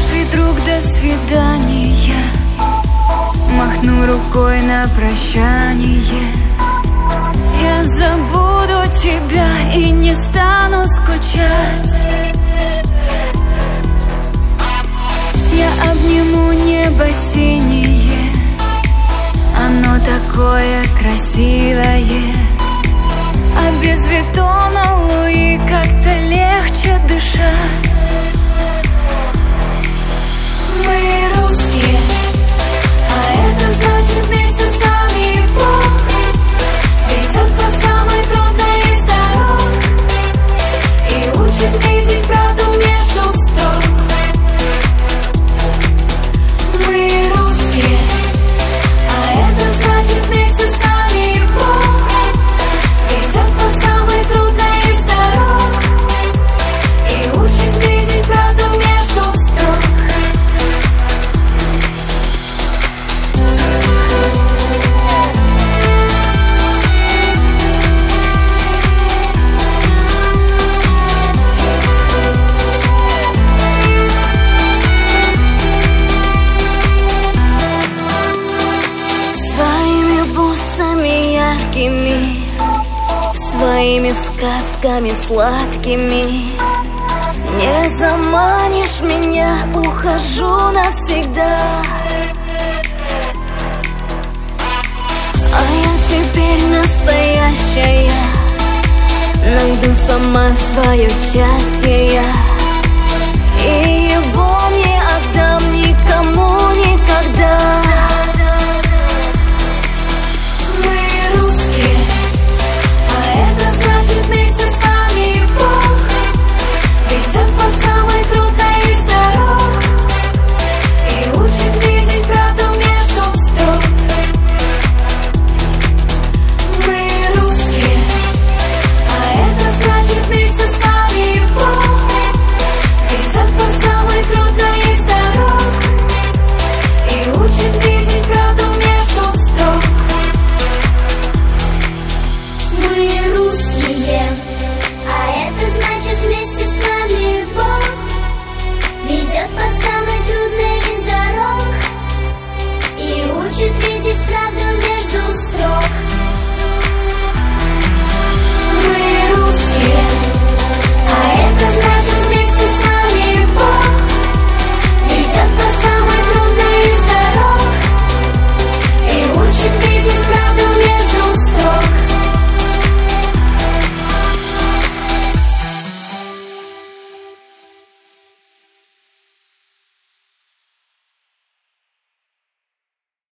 Хороший друг, до свидания. Махну рукой на прощание. Я забуду тебя и не стану скучать. Я обниму небо синее, оно такое красивое. А без Виттона Луи как-то легче дышать. Мы русские, а это значит вместе с нами Бог ведет по самой трудной из дорог и учит видеть правду между строк. Мы русские, а это значит вместе с нами Бог ведет по самой трудной из дорог и учит видеть правду между строк. Своими сказками сладкими не заманишь меня, ухожу навсегда. А я теперь настоящая, найду сама свое счастье.